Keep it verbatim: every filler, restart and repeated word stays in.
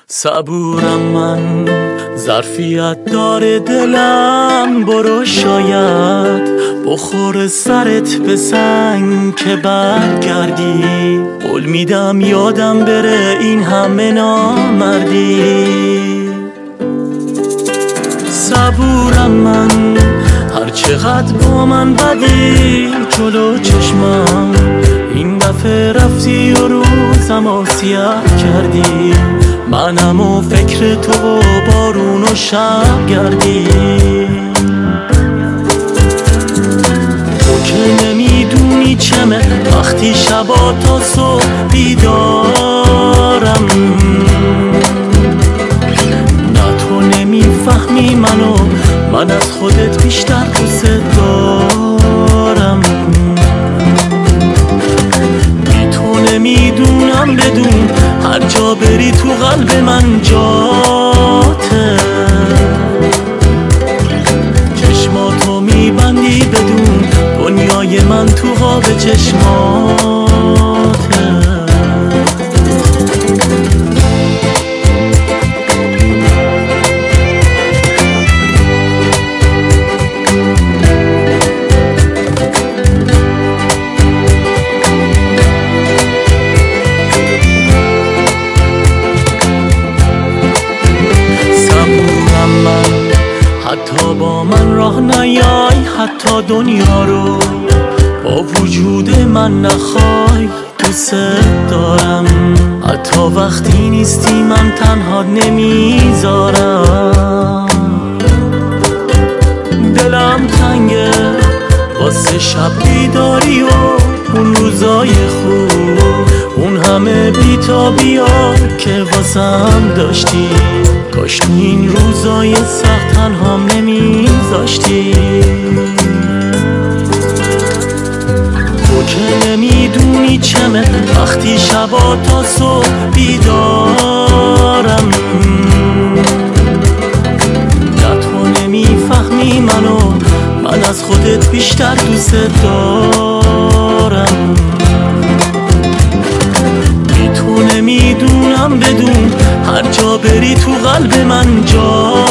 صبورم من، ظرفیت داره دلم، برو شاید بخور سرت به سنگ که برگردی. قول میدم یادم بره این همه نامردی. صبورم من، هر چقدر با من بدی جلو چشمم، این دفعه رفتی و روزم آسیه کردی. منم و فکر تو و بارون و شب گردی. تو که نمیدونی چمه وقتی شبا تا صبح بیدارم. نه تو نمیفهمی منو، من از خودت بیشتر دوست دارم. بی تو نمیدونم بدون، هر جا بری تو قلب من جاته. چشماتو میبندی بدون، دنیای من تو خواب چشماته. حتی با من راه نیای، حتی دنیا رو با وجود من نخوای، دوست دارم. حتی وقتی نیستی من تنها نمیذارم. دلم تنگه واسه شب بیداری و اون روزای خوب، اون همه بی‌تابی‌ها که واسم داشتی. کاش تو این روزای سخت تنهام نمیذاشتی. تو که نمیدونی چمه وقتی شبا تا صبح بیدارم. نه تو نمیفهمی منو، من از خودت بیشتر دوست دارم. بی تو نمیدونم بدون، هر جا بری تو قلب من جا